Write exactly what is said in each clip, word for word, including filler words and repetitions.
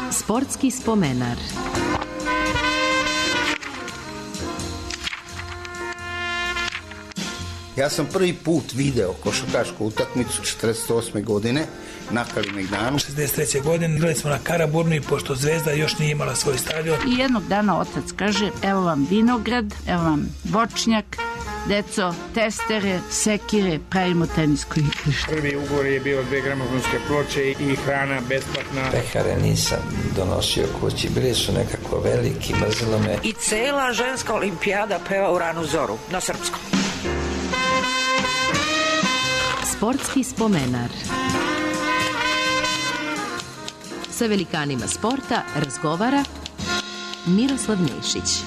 Sportski spomenar. Ja sam prvi put video košarkašku utakmicu četrdeset osme godine na Kalemegdanu. šezdeset treće godine igrali smo na Karaburnu i pošto Zvezda još nije imala svoj stadion. I jednog dana otac kaže, evo vam vinograd, evo vam voćnjak, deco, testere, sekire, pravimo tenisko igrište. Prvi ugovor je bio dve gramofonske ploče i hrana besplatna. Pehare nisam donosio kući, bili su nekako veliki, mrzilo me. I cela ženska olimpijada peva u ranu zoru, na srpskom. Sportski spomenar. Sa velikanima sporta razgovara Miroslav Nešić.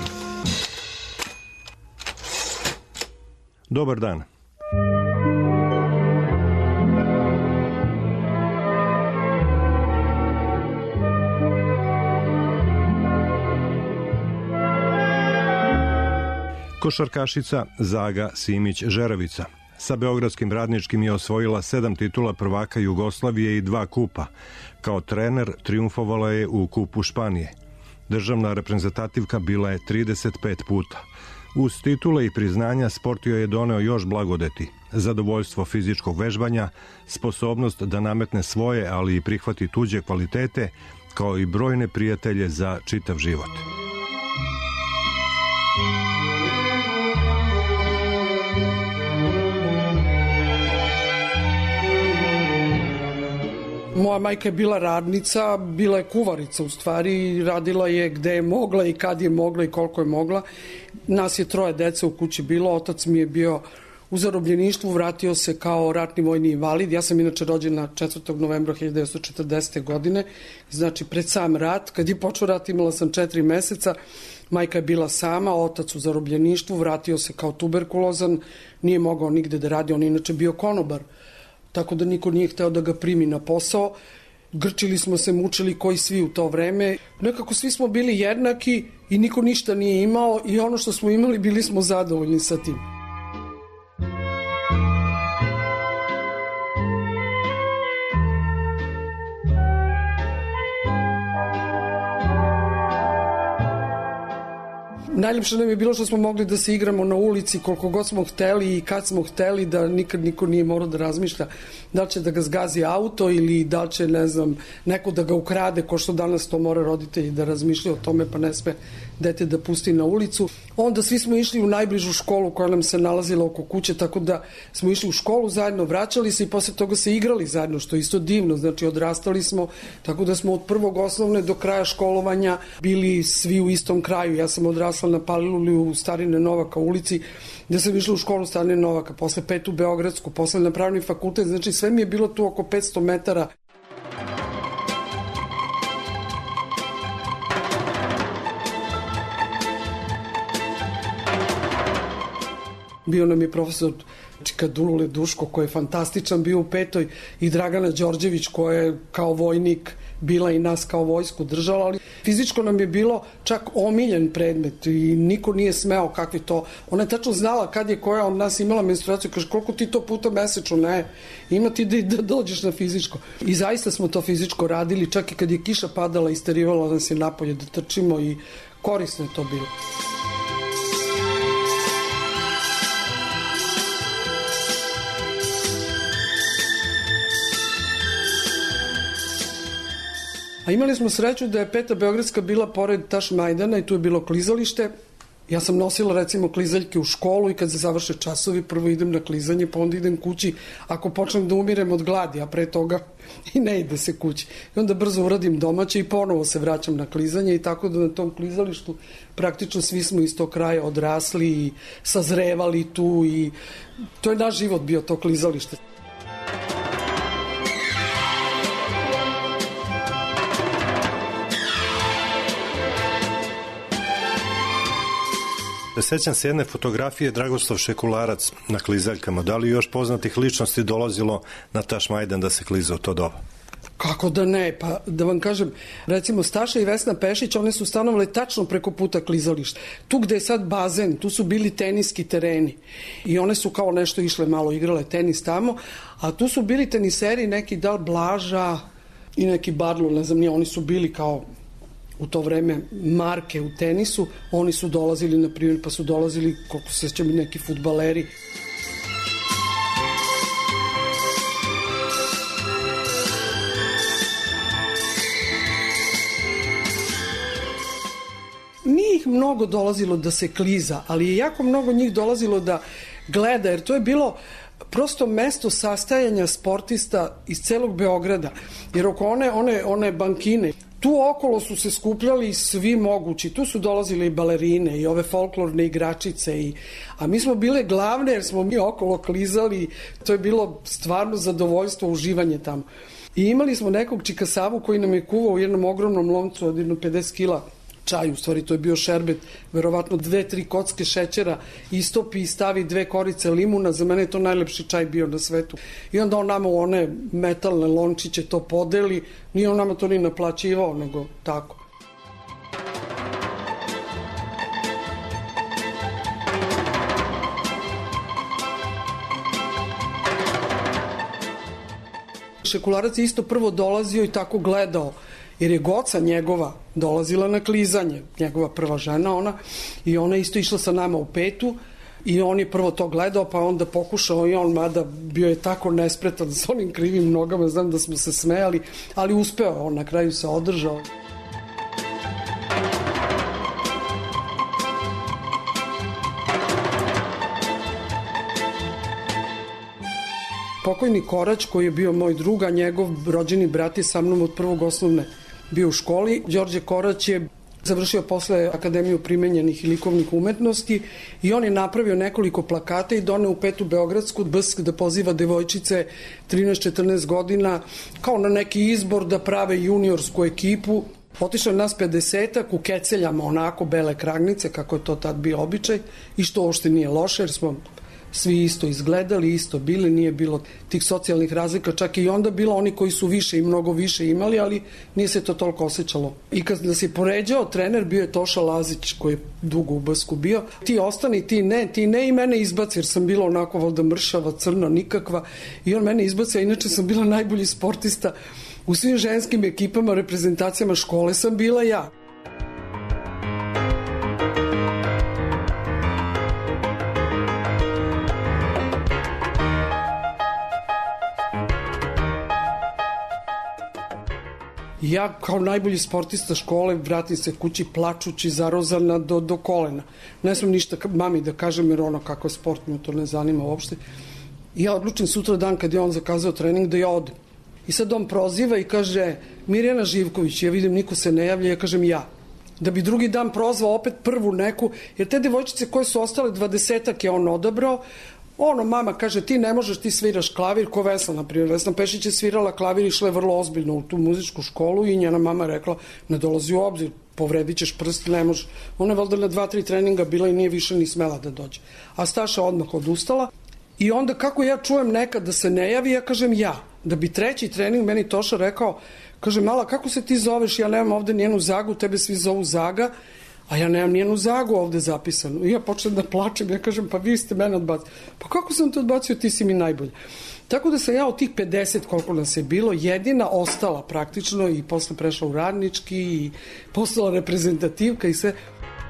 Dobar dan. Košarkašica Zaga Simić-Žeravica sa beogradskim Radničkim je osvojila sedam titula prvaka Jugoslavije i dva kupa. Kao trener triumfovala je u Kupu Španije. Državna reprezentativka bila je trideset pet puta. Uz titule i priznanja sport joj je doneo još blagodeti. Zadovoljstvo fizičkog vežbanja, sposobnost da nametne svoje, ali i prihvati tuđe kvalitete, kao i brojne prijatelje za čitav život. Moja majka je bila radnica, bila je kuvarica u stvari, radila je gde je mogla i kad je mogla i koliko je mogla. Nas je troje dece u kući bilo, otac mi je bio u zarobljeništvu, vratio se kao ratni vojni invalid. Ja sam inače rođena četvrtog novembra hiljadu devetsto četrdesete. godine, znači pred sam rat. Kad je počeo rat imala sam četiri meseca, majka je bila sama, otac u zarobljeništvu, vratio se kao tuberkulozan, nije mogao nigde da radi, on je inače bio konobar. Tako da niko nije hteo da ga primi na posao. Grčili smo se, mučili koji svi u to vreme. Nekako svi smo bili jednaki i niko ništa nije imao i ono što smo imali bili smo zadovoljni sa tim. Najljepše nam je bilo što smo mogli da se igramo na ulici koliko god smo hteli i kad smo hteli, da nikad niko nije morao da razmišlja da li će da ga zgazi auto ili da li će, ne znam, neko da ga ukrade, ko što danas to mora roditelji da razmišljaju o tome, pa ne sme dete da pusti na ulicu. Onda svi smo išli u najbližu školu koja nam se nalazila oko kuće, tako da smo išli u školu zajedno, vraćali se i posle toga se igrali zajedno, što je isto divno, znači odrastali smo, tako da smo od prvog osnovne do kraja školovanja bili svi u istom kraju. Ja sam odrasla na Paliluli u Starine Novaka ulici, gde sam išla u školu Starine Novaka, posle pet u Beogradsku, posle na pravni fakultet, znači sve mi je bilo tu oko petsto metara. Bio nam je profesor Čikadule Duško, koji je fantastičan bio u petoj, i Dragana Đorđević, koja je kao vojnik bila i nas kao vojsku držala, ali fizičko nam je bilo čak omiljen predmet i niko nije smeo kakvi to. Ona je tačno znala kad je koja od nas imala menstruaciju, kaže koliko ti to puta mesečno, ne, ima ti da, da dođeš na fizičko. I zaista smo to fizičko radili, čak i kad je kiša padala, isterivala nas je napolje da trčimo i korisno je to bilo. A imali smo sreću da je Peta Beogradska bila pored Tašmajdana i tu je bilo klizalište. Ja sam nosila recimo klizaljke u školu i kad se završe časovi prvo idem na klizanje, pa onda idem kući ako počnem da umirem od gladi, a pre toga i ne ide se kući. I onda brzo uradim domaće i ponovo se vraćam na klizanje i tako da na tom klizalištu praktično svi smo iz tog kraja odrasli i sazrevali tu i to je naš život bio, to klizalište. Sećam se jedne fotografije Dragoslav Šekularac na klizaljkama. Da li još poznatih ličnosti dolazilo na Tašmajdan da se kliza u to doba? Kako da ne, pa da vam kažem, recimo Staša i Vesna Pešić, one su stanovale tačno preko puta klizališta. Tu gde je sad bazen, tu su bili teniski tereni i one su kao nešto išle malo, igrale tenis tamo, a tu su bili teniseri neki, da li Blaža, i neki Barlow, ne znam nije, oni su bili kao u to vreme marke u tenisu, oni su dolazili, na primjer, pa su dolazili, koliko se sjećam, i neki fudbaleri. Nije ih mnogo dolazilo da se kliza, ali je jako mnogo njih dolazilo da gleda, jer to je bilo prosto mesto sastajanja sportista iz celog Beograda, jer oko one, one, one bankine, tu okolo su se skupljali svi mogući, tu su dolazile i balerine i ove folklorne igračice, i, a mi smo bile glavne jer smo mi okolo klizali, to je bilo stvarno zadovoljstvo, uživanje tamo. I imali smo nekog Čikasavu koji nam je kuvao u jednom ogromnom lomcu od jedno pedeset kila čaj, u stvari to je bio šerbet, verovatno dve, tri kocke šećera, istopi i stavi dve korice limuna, za mene je to najlepši čaj bio na svetu. I onda on nama u one metalne lončiće to podeli, nije on nama to ni naplaćivao, nego tako. Šekularac je isto prvo dolazio i tako gledao, jer je Goca njegova dolazila na klizanje, njegova prva žena ona, i ona isto išla sa nama u petu i on je prvo to gledao, pa onda pokušao i on, mada bio je tako nespretan s onim krivim nogama, znam da smo se smejali, ali uspeo, on na kraju se održao. Pokojni Korać, koji je bio moj drug, a njegov rođeni brat je sa mnom od prvog osnovne bio u školi. Đorđe Korać je završio posle Akademiju primenjenih i likovnih umetnosti i on je napravio nekoliko plakata i doneo u petu Beogradsku Bsk da poziva devojčice trinaest četrnaest godina kao na neki izbor da prave juniorsku ekipu. Otišlo je nas pedesetak u keceljama, onako bele kragnice, kako je to tad bio običaj, i što uopšte nije loše, jer smo svi isto izgledali, isto bili, nije bilo tih socijalnih razlika, čak i onda bilo oni koji su više i mnogo više imali, ali nije se to toliko osjećalo. I kad nas je poređao trener, bio je Toša Lazić, koji je dugo u Bsku bio, ti ostani, ti ne, ti ne, i mene izbaci, jer sam bila onako valjda mršava, crna, nikakva, i on mene izbaci, a inače sam bila najbolji sportista u svim ženskim ekipama, reprezentacijama škole sam bila ja. Ja kao najbolji sportista škole vratim se kući plačući, zarozana do, do kolena. Ne smem ništa mami da kažem, jer ono kako je sport, me to ne zanima uopšte. I ja odlučim sutra dan kad je on zakazao trening da ja odem. I sad on proziva i kaže Mirjana Živković, ja vidim niko se ne javlja, ja kažem ja. Da bi drugi dan prozvao opet prvu neku, jer te devojčice koje su ostale dvadesetak je on odabrao. Ono, mama kaže, ti ne možeš, ti sviraš klavir, ko Vesna, na primjer. Vesna Pešić je svirala klavir i išla je vrlo ozbiljno u tu muzičku školu i njena mama rekla, ne dolazi u obzir, povredit ćeš prst, ne može. Ona je valjda na dva, tri treninga bila i nije više ni smela da dođe. A Staša odmah odustala i onda kako ja čujem nekad da se ne javi, ja kažem ja. Da bi treći trening meni Toša rekao, kaže, mala, kako se ti zoveš, ja nemam ovde njenu Zagu, tebe svi zovu Zaga, a ja nemam njenu Zagu ovde zapisanu. I ja počnem da plačem, ja kažem, pa vi ste mene odbacili. Pa kako sam te odbacio, ti si mi najbolji. Tako da sam ja od tih pedeset, koliko nas je bilo, jedina ostala praktično i posle prešla u radnički i postala reprezentativka i sve.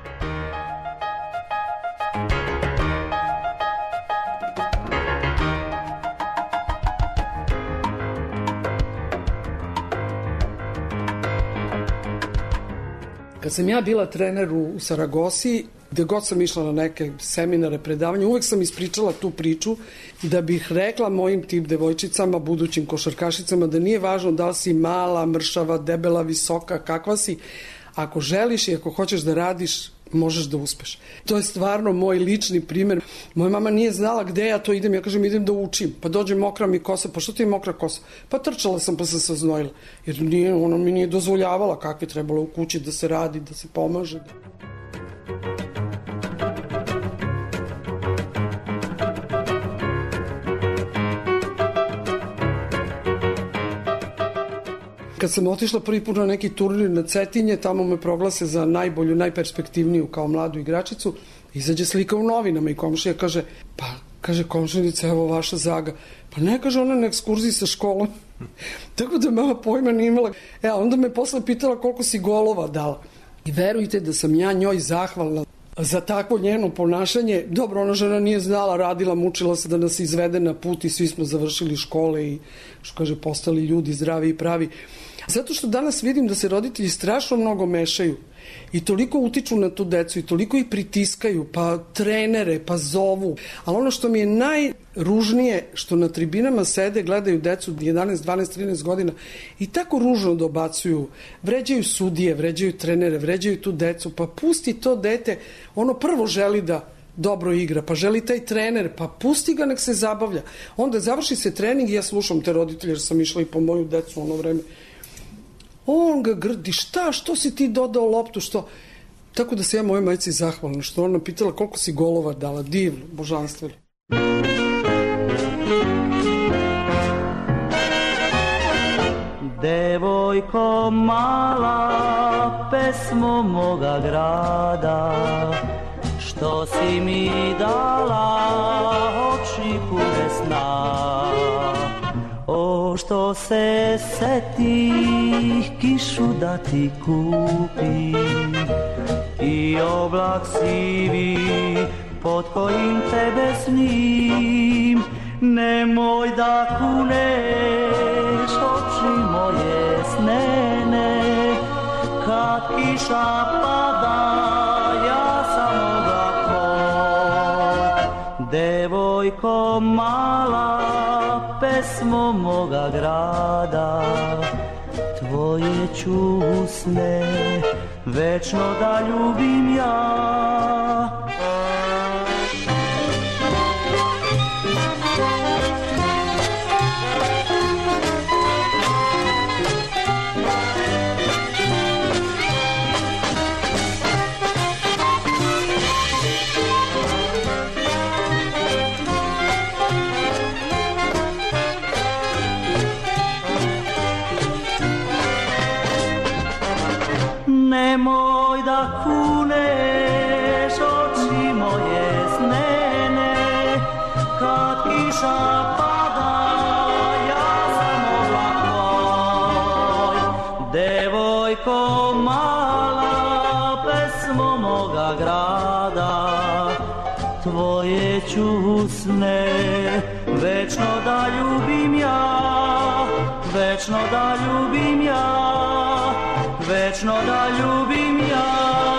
Kad sam ja bila trener u Saragosi, gde god sam išla na neke seminare, predavanja, uvek sam ispričala tu priču da bih rekla mojim tim devojčicama, budućim košarkašicama, da nije važno da li si mala, mršava, debela, visoka, kakva si. Ako želiš i ako hoćeš da radiš, možeš da uspeš. To je stvarno moj lični primer. Moja mama nije znala gde ja to idem. Ja kažem, idem da učim. Pa dođe mokra mi kosa. Pa što ti je mokra kosa? Pa trčala sam pa sam se znojila. Jer nije, ona mi nije dozvoljavala kakve trebalo u kući da se radi, da se pomaže. Kad sam otišla prvi put na neki turnir na Cetinje, tamo me proglase za najbolju, najperspektivniju kao mladu igračicu, izađe slika u novinama i komšija kaže, pa, kaže komšinica, evo vaša Zaga. Pa ne, kaže, ona na ekskurziji sa školom. Tako da mama pojma nije imala. E, onda me posle pitala koliko si golova dala. I verujte da sam ja njoj zahvalna za takvo njeno ponašanje. Dobro, ona žena nije znala, radila, mučila se da nas izvede na put i svi smo završili škole i, što kaže, postali ljudi zdravi i pravi. Zato što danas vidim da se roditelji strašno mnogo mešaju i toliko utiču na tu decu i toliko ih pritiskaju, pa trenere, pa zovu. Ali ono što mi je najružnije, što na tribinama sede, gledaju decu jedanaest, dvanaest, trinaest godina i tako ružno dobacuju, vređaju sudije, vređaju trenere, vređaju tu decu, pa pusti to dete, ono prvo želi da dobro igra, pa želi taj trener, pa pusti ga nek se zabavlja. Onda završi se trening i ja slušam te roditelje, jer sam išla i po moju decu u ono vreme. On ga grdi, šta, što si ti dodao loptu, što? Tako da se ja moje majci zahvalna, što ona pitala koliko si golova dala, divno, božanstveno. Devojko mala, pesmo moga grada, što si mi dala oči pune sna. O, što se setih kišu da ti kupim i oblak sivi pod kojim tebe snim. Nemoj da kuneš oči moje snene, kad kiša pada ja sam oblak tvoj. Devojko mala, pesmo moga grada, tvoje ću usne večno da ljubim ja. Nemoj da kuneš oči moje snene, kad kiša pada ja sam oblak tvoj. Devojko mala, pesmo moga grada, tvoje ću usne večno da ljubim ja, večno da ljubim ja, večno da ljubim ja.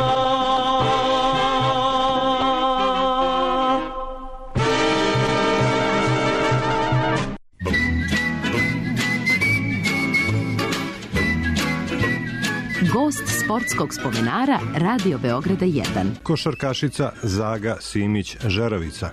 Gost sportskog spomenara Radio Beograda jedan. Košarkašica Zaga Simić Žeravica.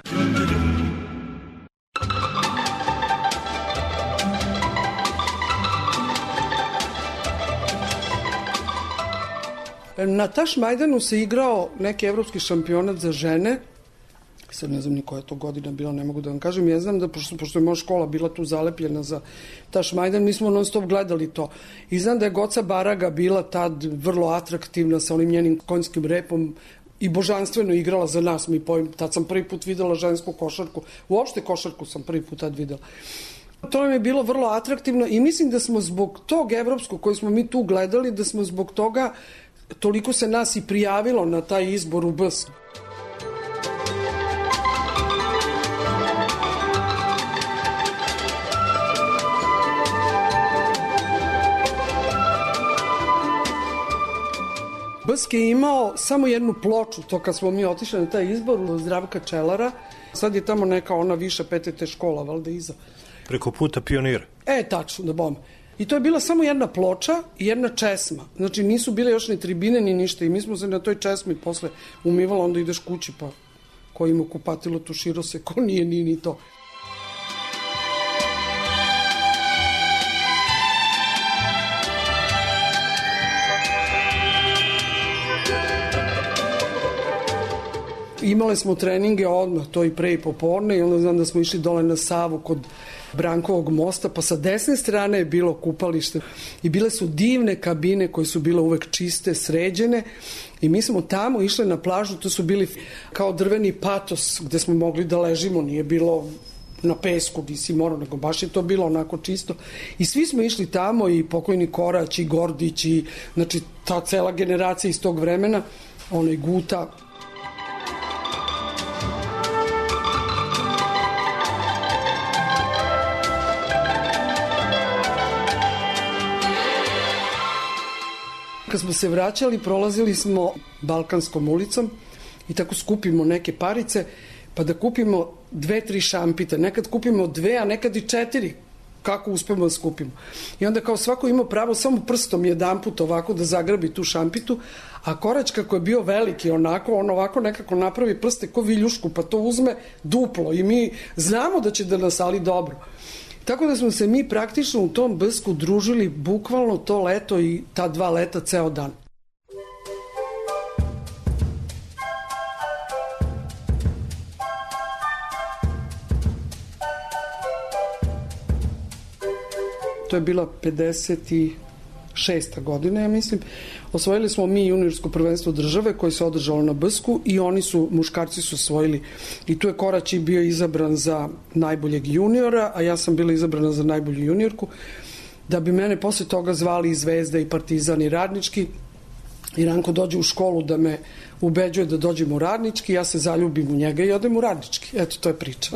Na Tašmajdanu se igrao neki evropski šampionat za žene. Sad ne znam ni koja je to godina bila, ne mogu da vam kažem. Ja znam da, pošto, pošto je moja škola bila tu zalepljena za Tašmajdan, mi smo non stop gledali to. I znam da je Goca Baraga bila tad vrlo atraktivna sa onim njenim konjskim repom i božanstveno igrala za nas. Mi pojem, tad sam prvi put videla žensku košarku. Uopšte košarku sam prvi put tad videla. To nam je bilo vrlo atraktivno i mislim da smo zbog tog evropskog koji smo mi tu gledali, da smo zbog toga toliko se nas i prijavilo na taj izbor u B S. B S je imao samo jednu ploču, to kad smo mi otišli na taj izbor u Zdravka Čelara. Sad je tamo neka ona viša P T T škola, valjda iza. Preko puta Pionira. E, tačno, da bom. I to je bila samo jedna ploča i jedna česma. Znači nisu bile još ni tribine ni ništa i mi smo se na toj česmi posle umivalo, onda ideš kući pa ko ima kupatilo tuširao se, ko nije, ni ni to. Imale smo treninge odmah, to i pre i popodne i onda znam da smo išli dole na Savu kod Brankovog mosta, pa sa desne strane je bilo kupalište i bile su divne kabine koje su bile uvek čiste, sređene i mi smo tamo išli na plažu, to su bili kao drveni patos gde smo mogli da ležimo, nije bilo na pesku, nisi morao, nego baš je to bilo onako čisto. I svi smo išli tamo, i pokojni Korać, i Gordić, i znači ta cela generacija iz tog vremena, onaj Guta. Kad smo se vraćali, prolazili smo Balkanskom ulicom i tako skupimo neke parice, pa da kupimo dve, tri šampite. Nekad kupimo dve, a nekad i četiri. Kako uspemo da skupimo. I onda kao svako ima pravo samo prstom jedan put ovako da zagrabi tu šampitu, a Korać kako je bio veliki onako, on ovako nekako napravi prste ko viljušku, pa to uzme duplo i mi znamo da će da nas ali dobro. Tako da smo se mi praktično u tom Bsku družili bukvalno to leto i ta dva leta ceo dan. To je bila pedeset šesta godina, ja mislim. Osvojili smo mi juniorsko prvenstvo države koje se održalo na Bsku i oni su, muškarci su osvojili. I tu je Korać bio izabran za najboljeg juniora, a ja sam bila izabrana za najbolju juniorku. Da bi mene posle toga zvali i Zvezda i Partizan i Radnički. I Ranko dođe u školu da me ubeđuje da dođem u Radnički, ja se zaljubim u njega i odem u Radnički. Eto, to je priča.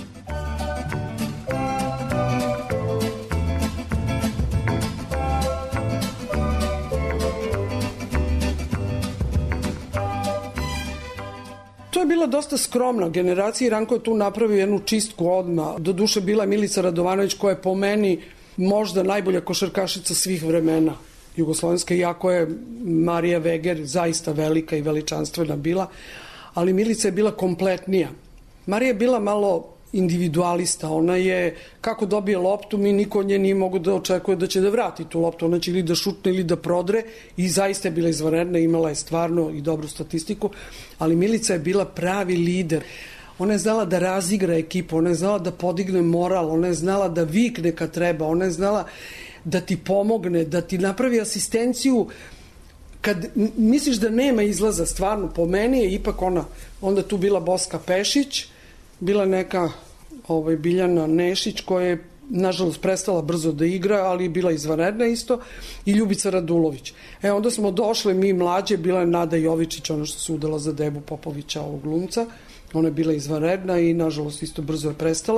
To je bila dosta skromna generacija i Ranko je tu napravio jednu čistku odmah. Doduše bila je Milica Radovanović koja je po meni možda najbolja košarkašica svih vremena jugoslovenska, iako je Marija Veger zaista velika i veličanstvena bila, ali Milica je bila kompletnija. Marija je bila malo individualista, ona je, kako dobije loptu, mi niko od nje nije mogu da očekuje da će da vrati tu loptu, ona će ili da šutne ili da prodre i zaista je bila izvanredna, imala je stvarno i dobru statistiku, ali Milica je bila pravi lider. Ona je znala da razigra ekipu, ona je znala da podigne moral, ona je znala da vikne kad treba, ona je znala da ti pomogne, da ti napravi asistenciju kad misliš da nema izlaza, stvarno, po meni je ipak ona, onda tu bila Boska Pešić, bila neka ovaj, Biljana Nešić koja je nažalost prestala brzo da igra, ali bila izvanredna isto, i Ljubica Radulović. E, onda smo došle mi mlađe, bila je Nada Jovičić, ona što se udala za Debu Popovića, ovog glumca, ona je bila izvanredna i nažalost isto brzo je prestala.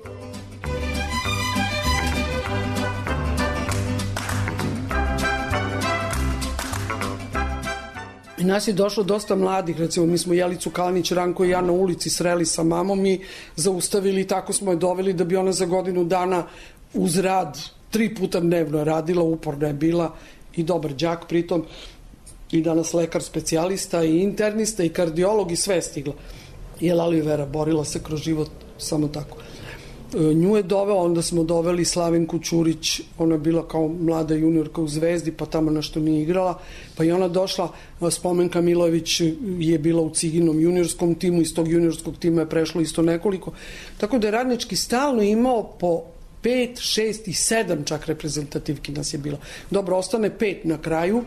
I nas je došlo dosta mladih, recimo mi smo Jelicu Kalanić, Ranko i ja na ulici sreli sa mamom i zaustavili i tako smo je doveli da bi ona za godinu dana uz rad tri puta dnevno radila, uporna je bila i dobar đak pritom i danas lekar specijalista i internista i kardiolog i sve je stigla. I Lali Vera borila se kroz život samo tako. Nju je doveo, onda smo doveli Slavenku Ćurić, ona je bila kao mlada juniorka u Zvezdi, pa tamo nešto nije igrala, pa i ona došla, Spomenka Milojević je bila u Ciginom juniorskom timu, iz tog juniorskog tima je prešlo isto nekoliko, tako da je Radnički stalno imao po pet, šest i sedam čak reprezentativki nas je bilo. Dobro, ostane pet na kraju.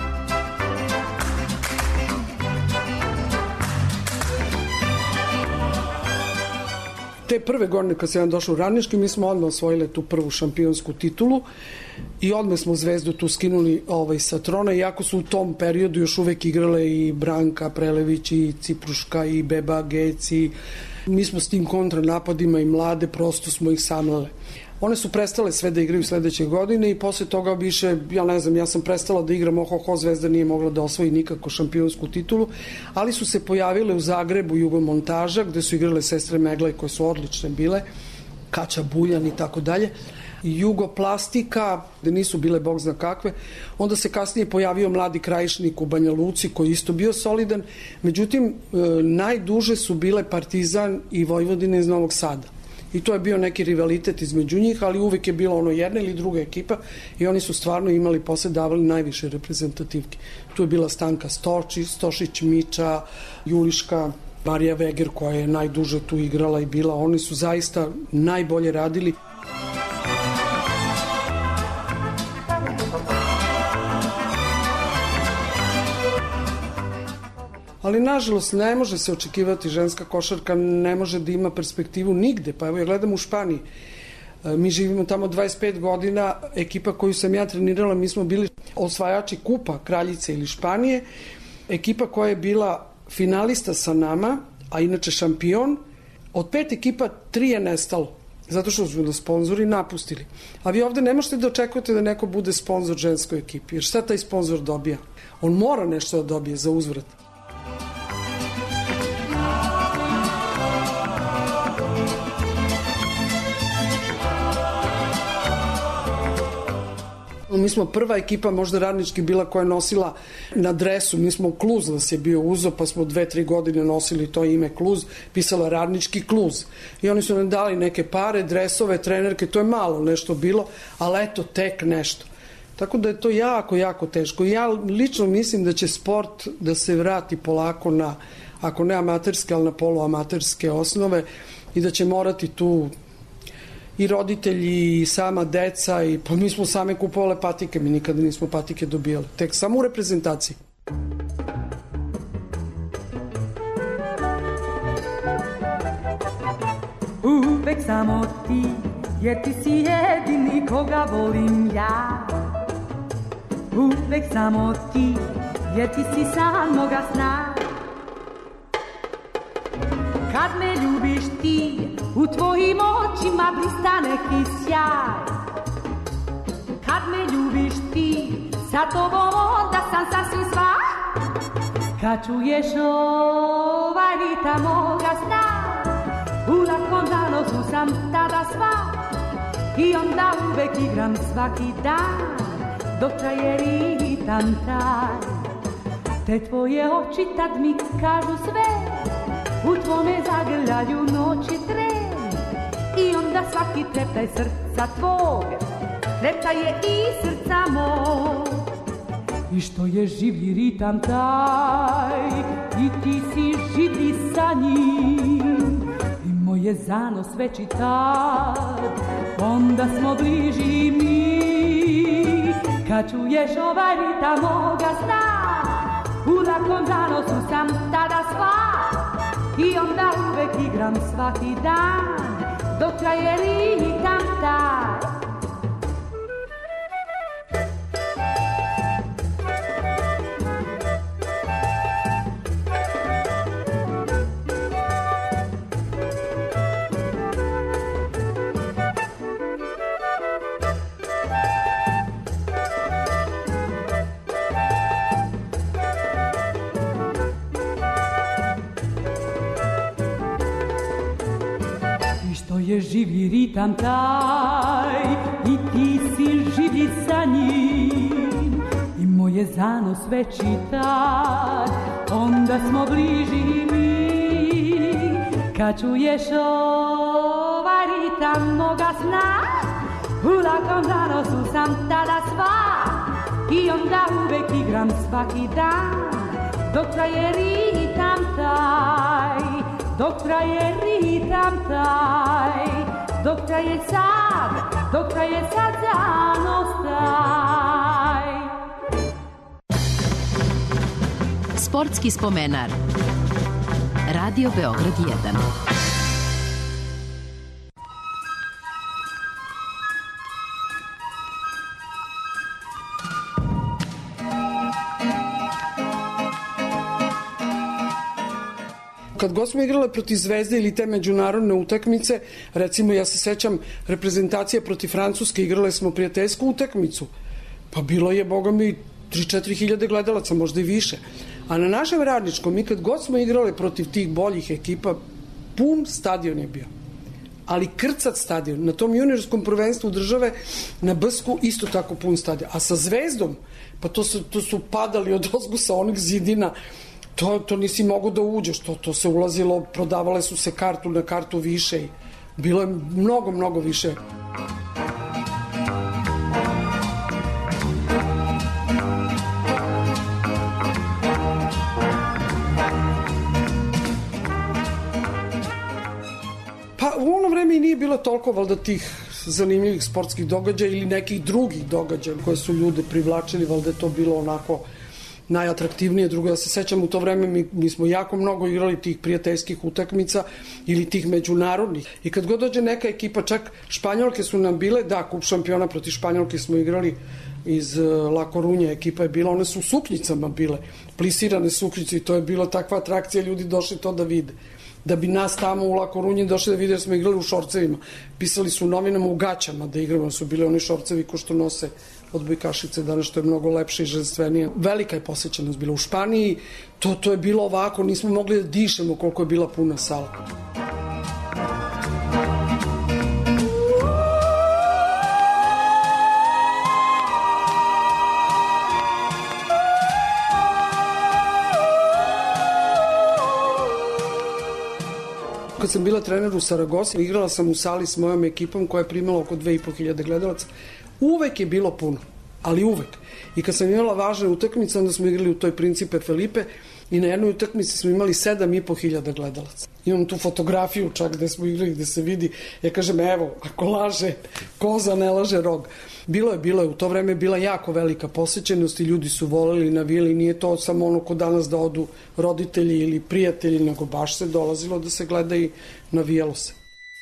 Te prve godine kad sam došla u Radnički, mi smo odmah osvojili tu prvu šampionsku titulu i odmah smo Zvezdu tu skinuli ovaj, sa trona, iako su u tom periodu još uvek igrale i Branka Prelević i Cipruška i Beba Gec i mi smo s tim kontranapadima i mlade, prosto smo ih samlale. One su prestale sve da igraju sledeće godine i posle toga više, ja ne znam, ja sam prestala da igram, oho-ho, Zvezda nije mogla da osvoji nikako šampionsku titulu, ali su se pojavile u Zagrebu Jugomontaža, gde su igrale sestre Meglaj, koje su odlične bile, Kaća Buljan i tako dalje, Jugoplastika, gde nisu bile bog zna kakve, onda se kasnije pojavio Mladi Krajišnik u Banja Luci, koji isto bio solidan, međutim, najduže su bile Partizan i Vojvodina iz Novog Sada. I to je bio neki rivalitet između njih, ali uvek je bila ono jedna ili druga ekipa i oni su stvarno imali posle davali najviše reprezentativke. Tu je bila Stanka Stočić, Stošić Miča, Juliška, Marija Veger koja je najduže tu igrala i bila. Oni su zaista najbolje radili. ali nažalost ne može se očekivati, ženska košarka ne može da ima perspektivu nigde, pa evo ja gledam u Španiji. Mi živimo tamo dvadeset pet godina, ekipa koju sam ja trenirala, mi smo bili osvajači kupa Kraljice ili Španije, ekipa koja je bila finalista sa nama, a inače šampion, od pet ekipa tri je nestalo, zato što su da sponzori napustili. A vi ovde ne možete da očekujete da neko bude sponzor ženskoj ekipi, jer šta taj sponzor dobija? On mora nešto da dobije za uzvrat. Mi smo prva ekipa, možda radnički bila, koja je nosila na dresu, mi smo Kluz nas je bio uzo, pa smo dve, tri godine nosili to ime Kluz, pisala radnički Kluz. I oni su nam dali neke pare, dresove, trenerke, to je malo nešto bilo, ali eto, tek nešto. Tako da je to jako, jako teško. Ja lično mislim da će sport da se vrati polako na, ako ne amaterske, ali na poluamaterske osnove i da će morati tu i roditelji i sama deca i pa mi smo same kupovale patike, mi nikada nismo patike dobijali, tek samo u reprezentaciji. Uvek samo ti, jer ti si jedini koga volim ja. Uvek samo ti, jer ti si san moga sna. Kad me ljubiš ti, u tvojim očima blista neki sjaj. Kad me ljubiš ti, sa tobom onda sam sasvim sva. Kad čuješ ovaj ritam moga sna, u lakom zanosu sam tada sva. I onda uvek igram svaki dan, dok traje ritam taj. Te tvoje oči tad mi kažu sve, u tvome zagrljaju noći tren. I onda svaki treptaj srca tvog, treptaj je i srca mog. I što je življi ritam taj, i ti si življi sa njim. I moje zanos veći tad, onda smo bliži mi. Kad čuješ ovaj ritam moga sna, u lakom zanosu sam tada sva. I onda uvek igram svaki dan, dok traje ritam taj. Je življi ritam taj, i ti si življi sa njim. I moje zanos veći tad, onda smo bliži mi. Kad čuješ ovaj ritam moga sna, u lakom zanosu sam tada sva. I onda uvek igram svaki dan, dok traje ritam taj. Dok traje ritam taj, dok traje sad, dok traje sad zanos taj. Sportski spomenar. Radio Beograd jedan. Kad god smo igrale protiv Zvezde ili te međunarodne utakmice, recimo ja se sećam reprezentacije protiv Francuske, igrale smo prijateljsku utakmicu, pa bilo je, boga mi, tri četiri hiljade gledalaca, možda i više. A na našem radničkom, mi kad god smo igrali protiv tih boljih ekipa, pun stadion je bio. Ali krcat stadion. Na tom juniorskom prvenstvu države na Bsku isto tako pun stadion. A sa Zvezdom, pa to su, to su padali od ozgu sa onih zidina. To, to nisi mogo da uđeš, to, to se ulazilo, prodavale su se kartu na kartu više i bilo je mnogo, mnogo više. Pa u ono vreme i nije bilo toliko valjda tih zanimljivih sportskih događaja ili nekih drugih događaja koje su ljude privlačili, valjda je to bilo onako najatraktivnije. Drugo, ja se sećam u to vreme mi, mi smo jako mnogo igrali tih prijateljskih utakmica ili tih međunarodnih. I kad god dođe neka ekipa, čak Španjolke su nam bile, da, kup šampiona protiv Španjolke smo igrali iz La Corunja, ekipa je bila, one su u suknjicama bile, plisirane suknjice i to je bila takva atrakcija, ljudi došli to da vide. Da bi nas tamo u La Corunji došli da vide, smo igrali u šorcevima. Pisali su u novinama u gaćama da igramo, su bili oni šorcevi ko što nose odbojkašice danas, što je mnogo lepše i ženstvenije. Velika je posjećenost bila u Španiji, to, to je bilo ovako, nismo mogli da dišemo koliko je bila puna sala. Kad sam bila trener u Saragosi, igrala sam u sali s mojom ekipom koja je primala oko dve i po hiljade gledalaca. Uvek je bilo puno, ali uvek. I kad sam imala važne utakmice, onda smo igrali u toj Principe Felipe i na jednoj utakmici smo imali sedam i po hiljada gledalaca. Imam tu fotografiju čak gde smo igrali, gde se vidi, ja kažem, evo, ako laže koza, ne laže rog. Bilo je, bilo je, u to vreme bila jako velika posjećenost i ljudi su voleli, navijeli, nije to samo ono ko danas da odu roditelji ili prijatelji, nego baš se dolazilo da se gleda i navijalo se.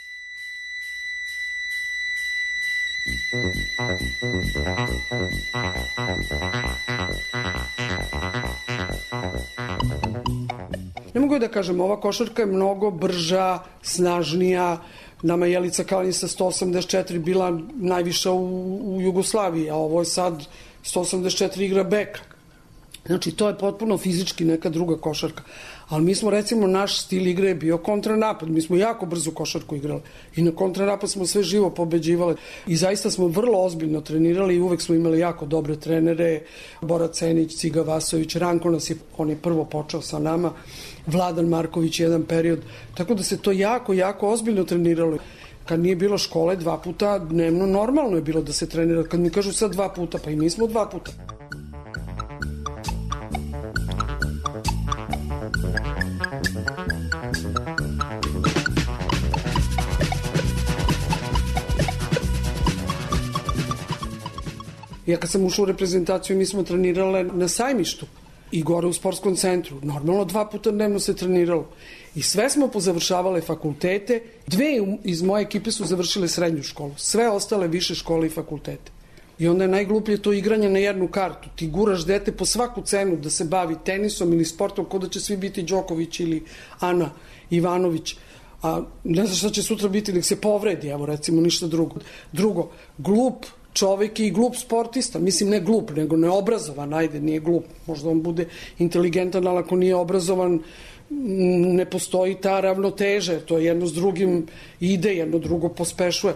Ne mogu da kažem, ova košarka je mnogo brža, snažnija. Nama je Jelica Kalinić sa sto osamdeset četiri bila najviša u, u Jugoslaviji, a ovo je sad sto osamdeset četiri igra beka. Znači, to je potpuno fizički neka druga košarka. Ali mi smo, recimo, naš stil igre je bio kontranapad. Mi smo jako brzo košarku igrali. I na kontranapad smo sve živo pobeđivali. I zaista smo vrlo ozbiljno trenirali i uvek smo imali jako dobre trenere. Bora Cenić, Ciga Vasović, Ranko nas je, on je prvo počeo sa nama. Vladan Marković jedan period. Tako da se to jako, jako ozbiljno treniralo. Kad nije bilo škole dva puta dnevno, normalno je bilo da se trenira. Kad mi kažu sad dva puta, pa i mi smo dva puta. Ja kad sam ušla u reprezentaciju, mi smo trenirale na Sajmištu i gore u sportskom centru. Normalno dva puta dnevno se treniralo. I sve smo pozavršavale fakultete. Dve iz moje ekipe su završile srednju školu. Sve ostale više škole i fakultete. I onda je najgluplje to igranje na jednu kartu. Ti guraš dete po svaku cenu da se bavi tenisom ili sportom, kod da će svi biti Đoković ili Ana Ivanović. A ne znam šta će sutra biti, nek se povredi, evo recimo, ništa drugo. Drugo, glup čovek i glup sportista, mislim ne glup, nego neobrazovan, ajde, nije glup, možda on bude inteligentan, ali ako nije obrazovan, ne postoji ta ravnoteža, to jedno s drugim ide, jedno drugo pospešuje.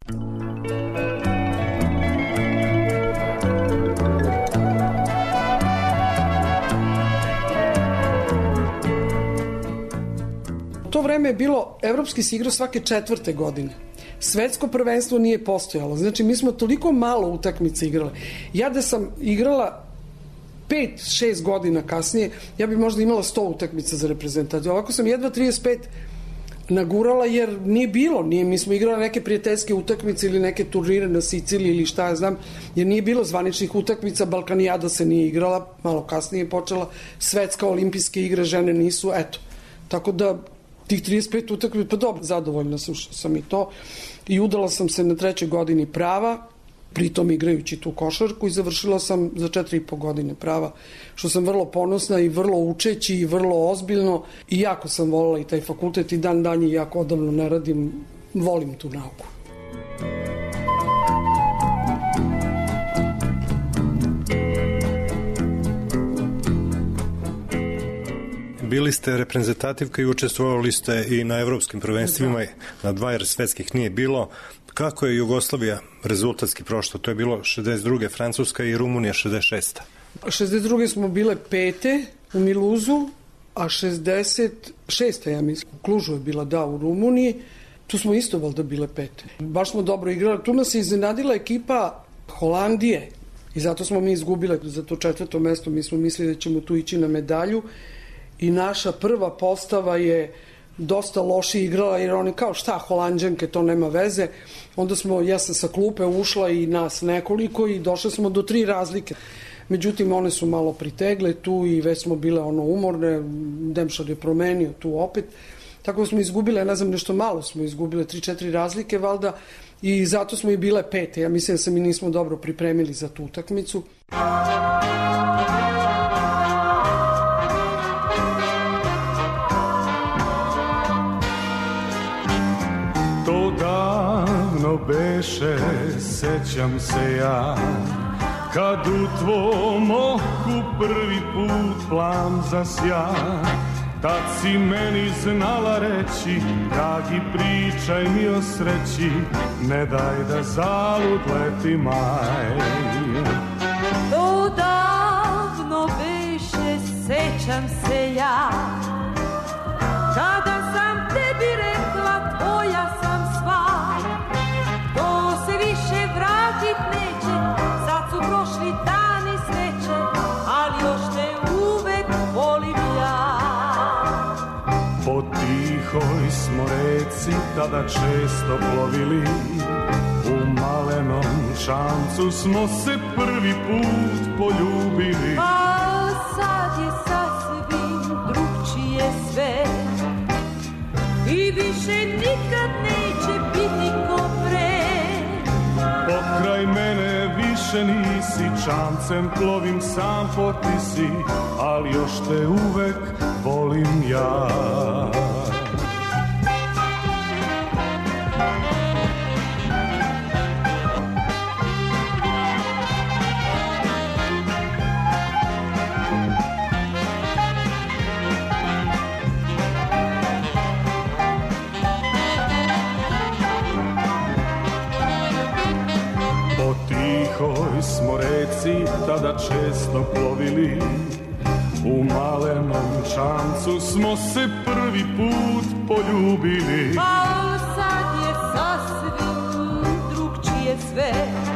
U to vreme je bilo, evropski se igrao svake četvrte godine. Svetsko prvenstvo nije postojalo. Znači, mi smo toliko malo utakmice igrali. Ja da sam igrala pet šest godina kasnije, ja bi možda imala sto utakmica za reprezentaciju. Ovako sam jedva trideset pet nagurala jer nije bilo. Nije, mi smo igrali neke prijateljske utakmice ili neke turnire na Siciliji ili šta ja znam, jer nije bilo zvaničnih utakmica. Balkanijada se nije igrala, malo kasnije je počela. Svetska olimpijske igre žene nisu, eto. Tako da tih trideset pet utakmica, pa dobro, zadovoljna sam što sam i to. I udala sam se na trećoj godini prava, pritom igrajući tu košarku, i završila sam za četiri i po godine prava, što sam vrlo ponosna i vrlo učeći i vrlo ozbiljno, i jako sam volila i taj fakultet i dan danje, jako odavno ne radim, volim tu nauku. Bili ste reprezentativka i učestvovali ste i na evropskim prvenstvima, da. Na dva jer svetskih nije bilo. Kako je Jugoslavija rezultatski prošla? To je bilo šezdeset druge Francuska i Rumunija šezdeset šeste šezdeset druge smo bile pete u Miluzu, a šezdeset šeste ja mislim, u Klužu je bila, da, u Rumuniji. Tu smo isto valjda bile pete. Baš smo dobro igrali. Tu nas je iznenadila ekipa Holandije i zato smo mi izgubile za to četvrto mesto. Mi smo mislili da ćemo tu ići na medalju. I naša prva postava je dosta loše igrala, jer oni kao šta, Holanđanke, to nema veze. Onda smo, ja sam sa klupe ušla i nas nekoliko i došli smo do tri razlike. međutim one su malo pritegle tu i već smo bile ono umorne, Demšar je promenio tu opet, tako da smo izgubile, ne znam, nešto malo smo izgubile, tri četiri razlike valjda, i zato smo i bile pete. Ja mislim da se mi nismo dobro pripremili za tu utakmicu. To davno beše, sećam se ja, kad u tvom oku prvi put plan zasja. Tad si meni znala reći, dragi, pričaj mi o sreći, ne daj da zalud leti maj. To davno beše, sećam se ja, kada sam tebi rekla tvoja sam sva. To se više vratit neće, sad su prošli dani sreće, ali još te uvek volim ja. Po tihoj smo reci tada često plovili, u malenom šancu smo se prvi put poljubili. A sad je sasvim drugčije sve i više nikad neće biti ko pre. Pokraj mene više nisi, čamcem plovim sam po tisi, ali još te uvek volim ja. Po tihoj smo reci tada često plovili, u malenom čamcu smo se prvi put poljubili. A sad je sasvim drugčije sve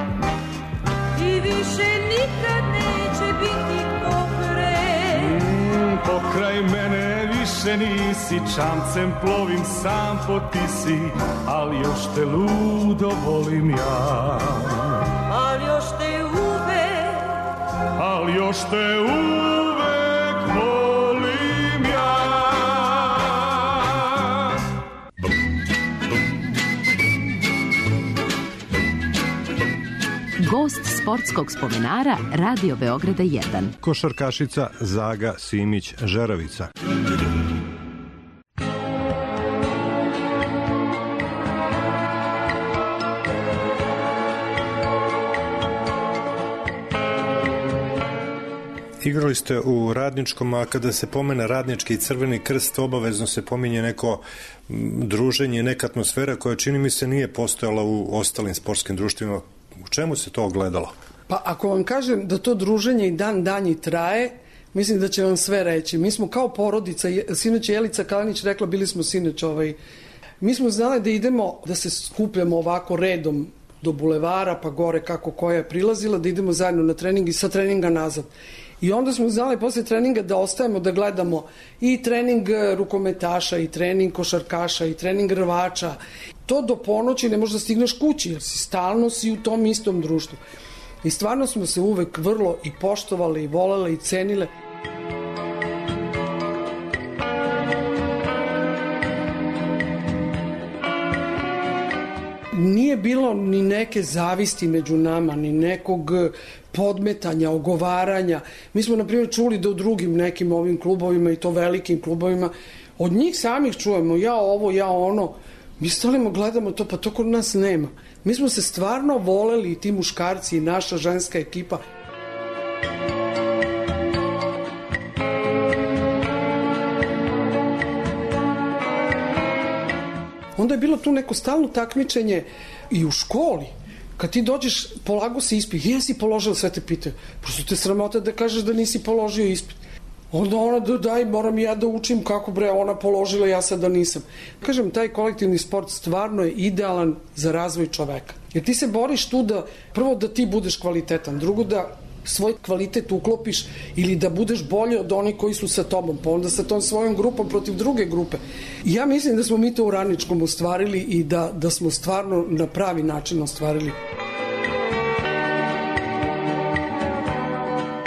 i više nikad neće biti ko pre. Mm, pokraj mene više nisi, čamcem plovim sam po tisi, ali još te ludo volim ja. Ali još te uvek, ali još te uvek volim ja. Gost sportskog spomenara Radio Beograda jedan. Košarkašica Zaga Simić Žeravica. Igrali ste u Radničkom, a kada se pomene Radnički i Crveni krst, obavezno se pominje neko druženje, neka atmosfera koja čini mi se nije postojala u ostalim sportskim društvima. U čemu se to ogledalo? Pa ako vam kažem da to druženje i dan danji traje, mislim da će vam sve reći. Mi smo kao porodica, sinoć Jelica Kalinić rekla, bili smo sinoć ovaj, mi smo znali da idemo, da se skupljamo ovako redom do bulevara, pa gore kako koja je prilazila, da idemo zajedno na trening i sa treninga nazad. I onda smo znali posle treninga da ostajemo da gledamo i trening rukometaša, i trening košarkaša, i trening rvača. To do ponoći ne možeš da stigneš kući, jer si stalno si u tom istom društvu. I stvarno smo se uvek vrlo i poštovali, i volele, i cenile. Nije bilo ni neke zavisti među nama, ni nekog podmetanja, ogovaranja. Mi smo, na primjer, čuli da u drugim nekim ovim klubovima, i to velikim klubovima, od njih samih čujemo ja ovo, ja ono. Mi stalimo, gledamo to, pa to kod nas nema. Mi smo se stvarno voleli, i ti muškarci, i naša ženska ekipa. Onda je bilo tu neko stalno takmičenje i u školi. Kad ti dođeš, polago si ispit, jesi položio, sve te pitaju. Prosto te sramota da kažeš da nisi položio ispit. Onda ona da daj, moram ja da učim kako bre ona položila, ja sad da nisam. Kažem, taj kolektivni sport stvarno je idealan za razvoj čoveka. Jer ti se boriš tu da, prvo da ti budeš kvalitetan, drugo da svoj kvalitet uklopiš ili da budeš bolji od onih koji su sa tobom, pa onda sa tom svojom grupom protiv druge grupe. I ja mislim da smo mi to u Radničkom ostvarili i da, da smo stvarno na pravi način ostvarili.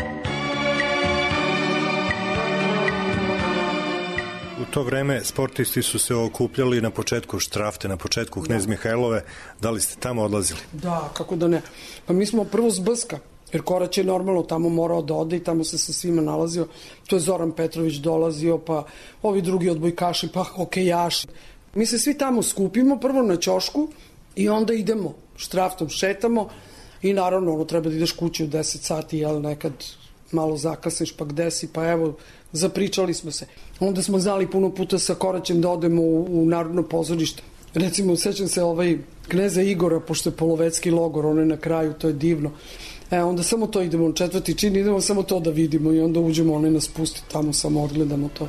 to vreme sportisti su se okupljali na početku Štrafte, na početku Knez Mihajlove. Da li ste tamo odlazili? Da, kako da ne. Pa mi smo prvo s Brska, jer Korać je normalno tamo morao da ode i tamo se sa svima nalazio. To je Zoran Petrović dolazio, pa ovi drugi odbojkaši, pa hokejaši. Mi se svi tamo skupimo, prvo na ćošku i onda idemo Štraftom, šetamo i naravno ono, treba da ideš kući u deset sati, jel nekad malo zakasniš, pa gde si, pa evo, zapričali smo se. Onda smo znali puno puta sa Koraćem da odemo u, u Narodno pozorište. Recimo, sećam se ovaj Kneza Igora, pošto je Polovecki logor, ono je na kraju, to je divno. E, onda samo to idemo u četvrti čin, idemo samo to da vidimo i onda uđemo, ono nas pusti tamo, samo odgledamo to.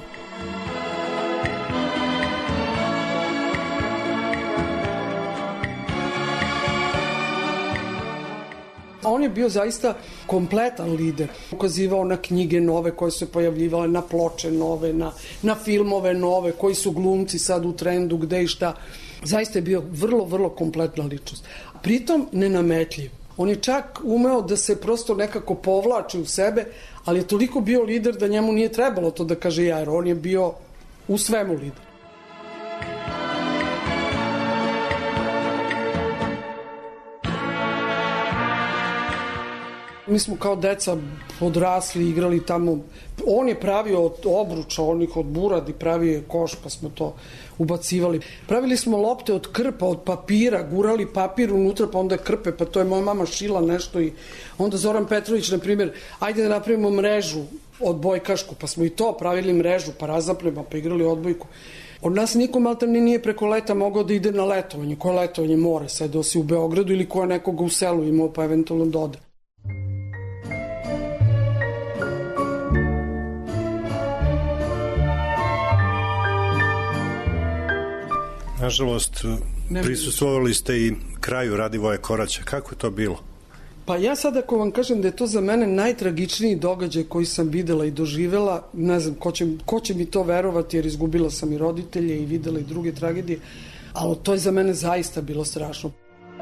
On je bio zaista kompletan lider. Ukazivao na knjige nove koje su se pojavljivale, na ploče nove, na, na filmove nove, koji su glumci sad u trendu, gde i šta. Zaista je bio vrlo, vrlo kompletna ličnost. Pritom nenametljiv. On je čak umeo da se prosto nekako povlači u sebe, ali je toliko bio lider da njemu nije trebalo to da kaže ja, jer on je bio u svemu lider. Mi smo kao deca odrasli, igrali tamo. On je pravio od obruča, onih od buradi, pravio je koš, pa smo to ubacivali. Pravili smo lopte od krpa, od papira, gurali papir unutra, pa onda krpe, pa to je moja mama šila nešto i onda Zoran Petrović, na primjer, ajde da napravimo mrežu odbojkašku, pa smo i to pravili mrežu, pa razapnemo, pa igrali odbojku. Od nas niko maltene nije preko leta mogao da ide na letovanje. Koje letovanje more, sedao si u Beogradu ili ko je nekoga u selu imao, pa eventualno dode. Nažalost, prisustvovali ste i kraju Radivoja Koraća. Kako je to bilo? Pa ja sad ako vam kažem da je to za mene najtragičniji događaj koji sam videla i doživela, ne znam ko će, ko će mi to verovati jer izgubila sam i roditelje i videla i druge tragedije, ali to je za mene zaista bilo strašno.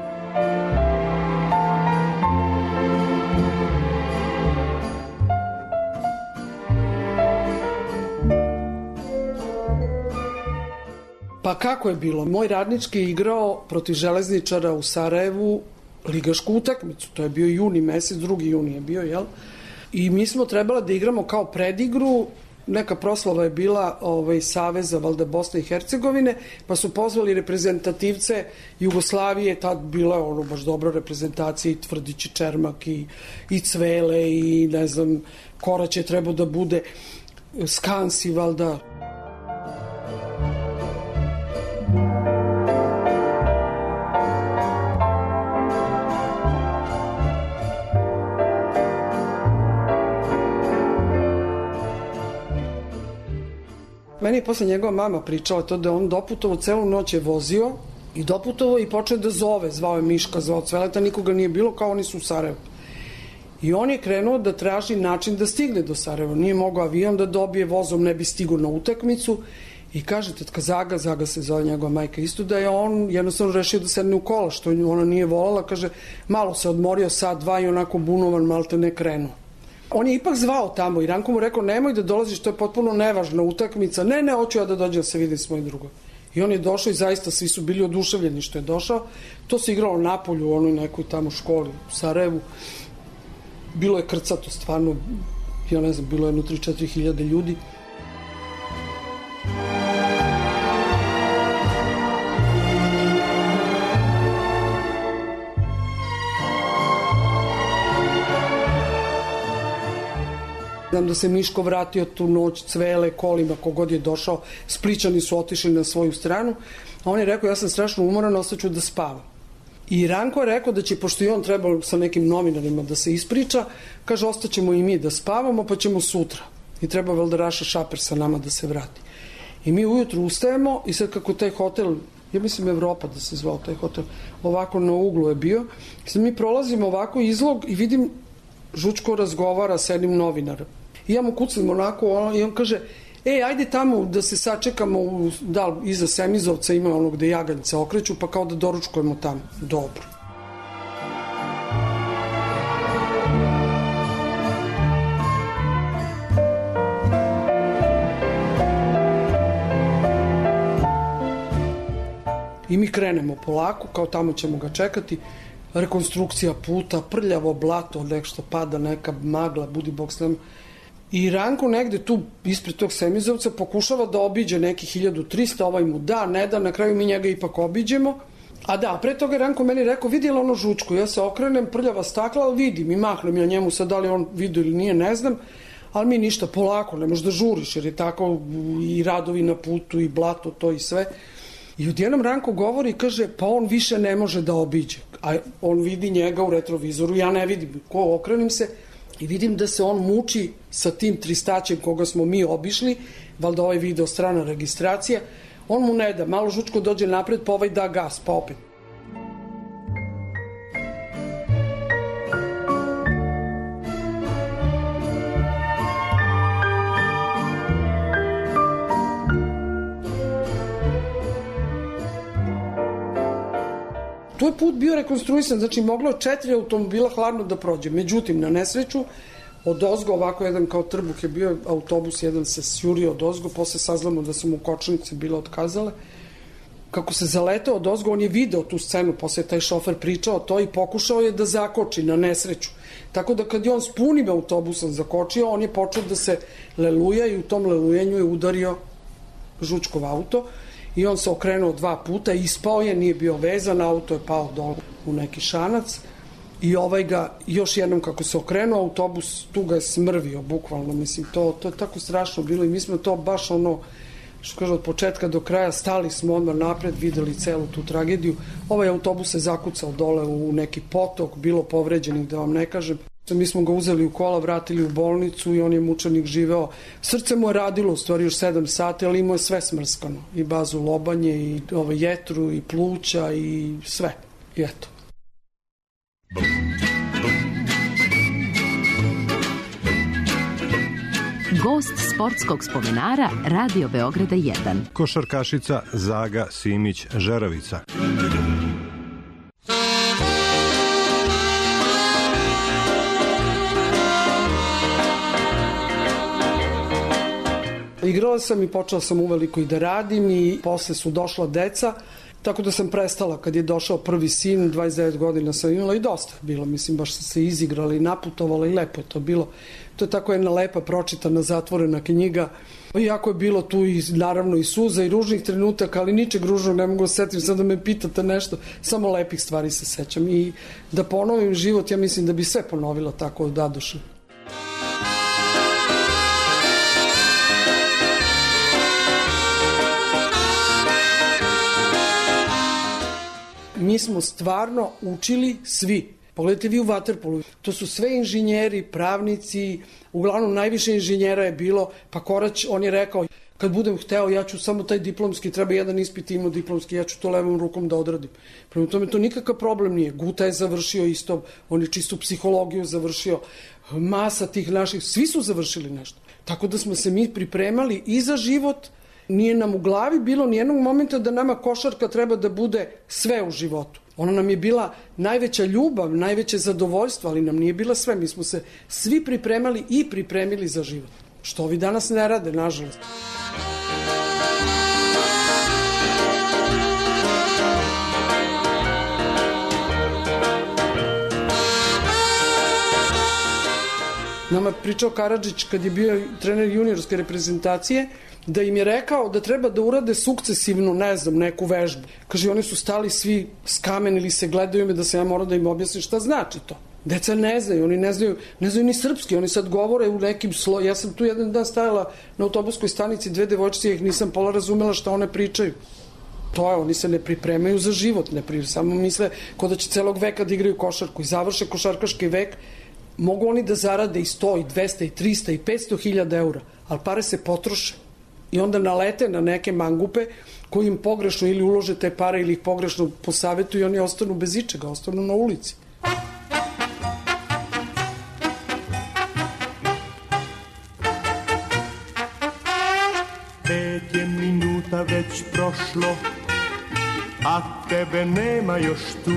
Pa kako je bilo? Moj radnički je igrao protiv Železničara u Sarajevu ligašku utakmicu. To je bio juni mesec, drugi juni je bio, jel? I mi smo trebali da igramo kao predigru. Neka proslava je bila ovaj, Saveza, valjda Bosne i Hercegovine, pa su pozvali reprezentativce Jugoslavije, tad bila je ono baš dobra reprezentacija, i Tvrdić, i Čermak, i, i Cvele, i ne znam, Korać je trebao da bude, Skansi, valjda. Meni je posle njegova mama pričala to da on doputovo, celu noć je vozio i doputovo i počeo da zove, zvao je Miška, zvao Cveleta, nikoga nije bilo, kao oni su u Sarajevu. I on je krenuo da traži način da stigne do Sarajeva. Nije mogao avion da dobije, vozom ne bi stigao na utakmicu i kaže tetka Zaga, Zaga se zove njegova majka isto, da je on jednostavno rešio da sedne u kola, što ona nije volala, kaže, malo se odmorio sat, dva i onako bunovan, malte ne krenuo. On je ipak zvao tamo i Ranko mu rekao, nemoj da dolaziš, to je potpuno nevažna utakmica. Ne, ne, hoću ja da dođem da se vidim s mojim drugom. I on je došao i zaista svi su bili oduševljeni što je došao. To se igralo na polju u onoj nekoj tamo školi u Sarajevu. Bilo je krcato stvarno, ja ne znam, bilo je jedno tri do četiri hiljade ljudi. Znam da se Miško vratio tu noć, Cvele, kolima, kogod je došao, Splićani su otišli na svoju stranu, a on je rekao, ja sam strašno umoran, ostaću da spavam. I Ranko je rekao da će, pošto i on trebao sa nekim novinarima da se ispriča, kaže, ostaćemo i mi da spavamo, pa ćemo sutra. I treba vel da Raša Šaper sa nama da se vrati. I mi ujutru ustajemo i sad kako taj hotel, ja mislim Evropa da se zvao taj hotel, ovako na uglu je bio, i sad mi prolazimo ovako izlog i vidim Žučko razgovara sa jednim novinarom. I ja mu kucam onako i on kaže, ej, ajde tamo da se sačekamo, u, da, iza Semizovca ima ono gde jaganjce okreću, pa kao da doručkujemo tamo. Dobro. I mi krenemo polako, kao tamo ćemo ga čekati. Rekonstrukcija puta, prljavo blato, nešto pada, neka magla, budi bog s nama. I Ranko negde tu ispred tog Semizovca pokušava da obiđe neki hiljadu trista, ovaj mu da, ne da, na kraju mi njega ipak obiđemo. A da, pre toga je Ranko meni rekao, vidjela ono žučku, ja se okrenem, prljava stakla, ali vidim i mahnem ja njemu, sad da li on vidio ili nije, ne znam, ali mi ništa, polako, ne možeš da žuriš, jer je tako i radovi na putu i blato, to i sve. I odjednom Ranko govori i kaže, pa on više ne može da obiđe. A on vidi njega u retrovizoru, ja ne vidim, ko okrenim se i vidim da se on muči sa tim tristaćem koga smo mi obišli, valjda ovaj video strana registracija, on mu ne da, malo žučko dođe napred, pa ovaj da gas, pa opet. Tu je put bio rekonstruisan, znači moglo četiri automobila hladno da prođe. Međutim, na nesreću, od ozgo, ovako jedan kao trbuh je bio autobus, jedan se sjurio od ozgo, posle saznamo da su mu kočnice bile otkazale. Kako se zaletao od ozgo, on je video tu scenu, posle je taj šofer pričao to i pokušao je da zakoči na nesreću. Tako da kad je on s punim autobusom zakočio, on je počeo da se leluja i u tom lelujenju je udario žučkov auto. I on se okrenuo dva puta, ispao je, nije bio vezan, auto je pao dole u neki šanac i ovaj ga još jednom kako se okrenuo, autobus tu ga je smrvio, bukvalno, mislim, to, to je tako strašno bilo i mi smo to baš ono, što kaže, od početka do kraja stali smo odmah napred, videli celu tu tragediju. Ovaj autobus se zakucao dole u neki potok, bilo povređenih, da vam ne kažem. Mi smo ga uzeli u kola, vratili u bolnicu i on je mučenik živeo. Srce mu je radilo u stvari još sedam sati, ali imao je sve smrskano. I bazu lobanje, i ovaj jetru, i pluća, i sve. I eto. Gost sportskog spomenara Radio Beograda jedan. Košarkašica Zaga Simić-Žeravica. Igrala sam i počela sam uveliko i da radim i posle su došla deca, tako da sam prestala kad je došao prvi sin, dvadeset devet godina sam imala i dosta bilo, mislim, baš sam se izigrala i naputovala i lepo je to bilo. To je tako jedna lepa, pročitana, zatvorena knjiga. Iako je bilo tu i naravno i suza i ružnih trenutaka, ali ničeg ružnog ne mogu da setim, sad da me pitate nešto, samo lepih stvari se sećam. I da ponovim život, ja mislim da bi sve ponovila tako od dadoše. Mi smo stvarno učili svi. Pogledajte vi u vaterpolu. To su sve inženjeri, pravnici, uglavnom najviše inženjera je bilo, pa Korać, on je rekao, kad budem hteo, ja ću samo taj diplomski, treba jedan ispit imao diplomski, ja ću to levom rukom da odradim. Prema tome, to nikakav problem nije. Guta je završio isto, on je čistu psihologiju završio, masa tih naših, svi su završili nešto. Tako da smo se mi pripremali i za život. Nije nam u glavi bilo nijednog momenta da nama košarka treba da bude sve u životu. Ona nam je bila najveća ljubav, najveće zadovoljstvo, ali nam nije bila sve. Mi smo se svi pripremali i pripremili za život. Što ovi danas ne rade, nažalost. Nama pričao Karadžić kad je bio trener juniorske reprezentacije, da im je rekao da treba da urade sukcesivno, ne znam, neku vežbu. Kaže, oni su stali svi skamenili se, gledaju me da se ja moram da im objasnim šta znači to. Deca ne znaju, oni ne znaju, ne znaju ni srpski, oni sad govore u nekim slojima. Ja sam tu jedan dan stajala na autobuskoj stanici, dve devojčice, ja ih nisam pola razumela šta one pričaju. To je, oni se ne pripremaju za život, ne pripremaju, samo misle ko da će celog veka da igraju košarku i završe košarkaški vek. Mogu oni da zarade i sto, i dvesta, i trista, i petsto hiljada eura, ali pare se potroše. I onda nalete na neke mangupe koji im pogrešno ili ulože te pare ili ih pogrešno posavetuju i oni ostanu bez ičega, ostanu na ulici. Pet je minuta već prošlo, a tebe nema još tu.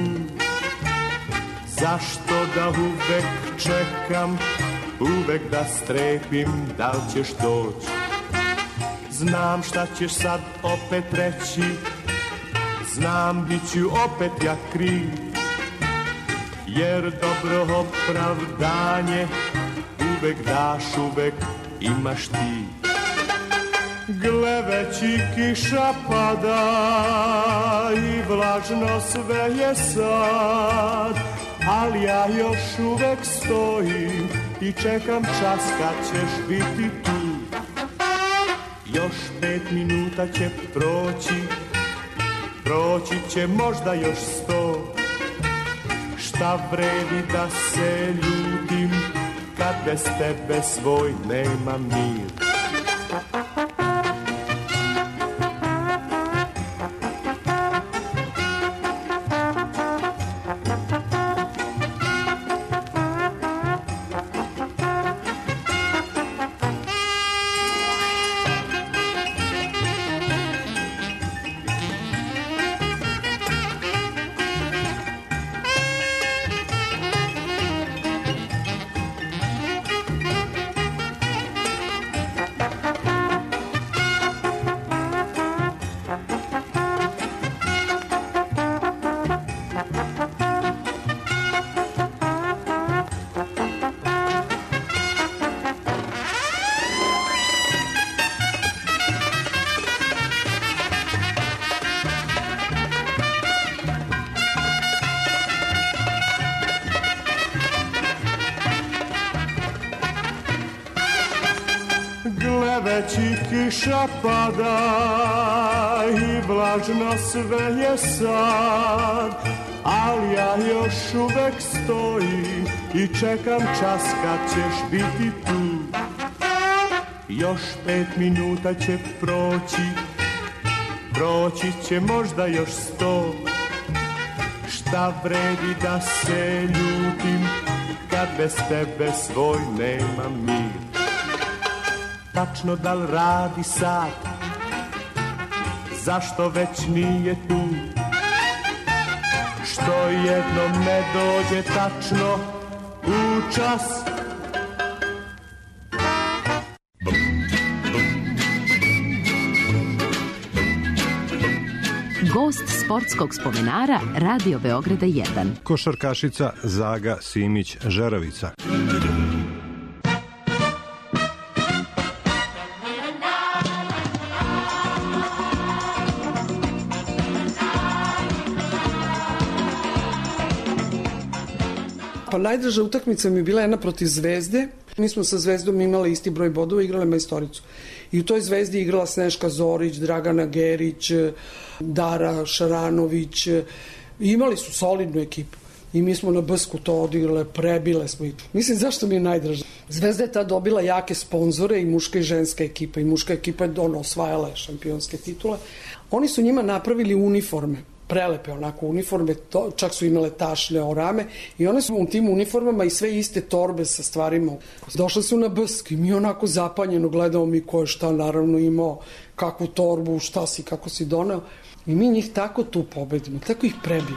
Zašto da uvek čekam, uvek da strepim, da li ćeš doći? Znam šta ćeš sad opet reći, znam bit ću opet ja kriv, jer dobro opravdanje uvek daš, uvek imaš ti. Gle, već i kiša pada i vlažno sve je sad, ali ja još uvek stojim i čekam čas kad ćeš biti tu. Još pet minuta će proći, proći će možda još sto. Šta vredi da se ljutim kad bez tebe svoj nema mir. Već i kiša pada i vlažno sve je sad, ali ja još uvek stojim i čekam čas kad ćeš biti tu. Još pet minuta će proći, proći će možda još sto. Šta vredi da se ljutim kad bez tebe svoj nema mir. Tačno da li radi sat, zašto već nije tu? Što jednom ne dođe tačno u čas? Gost sportskog spomenara Radio Beograda jedan. Košarkašica Zaga Simić-Žeravica. Pa najdraža utakmica mi je bila jedna protiv Zvezde. Mi smo sa Zvezdom imali isti broj bodova i igrali majstoricu. I u toj Zvezdi igrala Sneška Zorić, Dragana Gerić, Dara Šaranović. I imali su solidnu ekipu. I mi smo na Bsku to odigrale, prebile smo ih. Mislim, zašto mi je najdraža? Zvezda je tad dobila jake sponzore i muška i ženska ekipa. I muška ekipa je ono, osvajala šampionske titule. Oni su njima napravili uniforme. Prelepe onako uniforme, to, čak su imale tašne orame i one su u tim uniformama i sve iste torbe sa stvarima. Došle su na Bsk i mi onako zapanjeno gledamo mi ko je šta naravno imao, kakvu torbu, šta si, kako si doneo i mi njih tako tu pobedimo, tako ih prebijemo.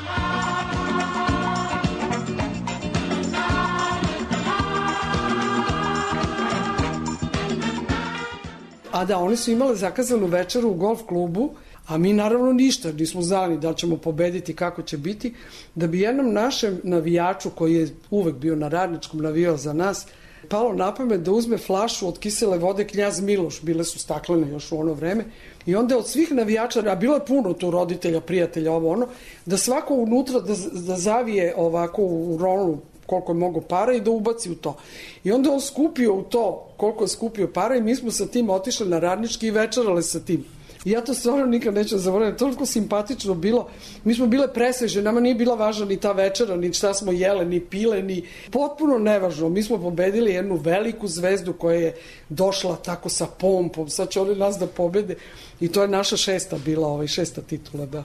A da, oni su imale zakazanu večeru u golf klubu, a mi naravno ništa, nismo znali da ćemo pobediti, kako će biti, da bi jednom našem navijaču, koji je uvek bio na Radničkom, navijao za nas, palo na pamet da uzme flašu od kisele vode Knjaz Miloš, bile su staklene još u ono vreme, i onda od svih navijača, a bilo je puno tu roditelja, prijatelja, ovo ono, da svako unutra da, da zavije ovako u rolu koliko je mogo para i da ubaci u to. I onda on skupio u to koliko je skupio para i mi smo sa tim otišli na Radnički i večerale sa tim. I ja to stvarno nikad neću zaboraviti, toliko simpatično bilo. Mi smo bile presveže, nama nije bila važna ni ta večera, ni šta smo jele, ni pile, ni potpuno nevažno. Mi smo pobedili jednu veliku zvezdu koja je došla tako sa pompom, sad će oni nas da pobede i to je naša šesta bila, ovaj, šesta titula, da.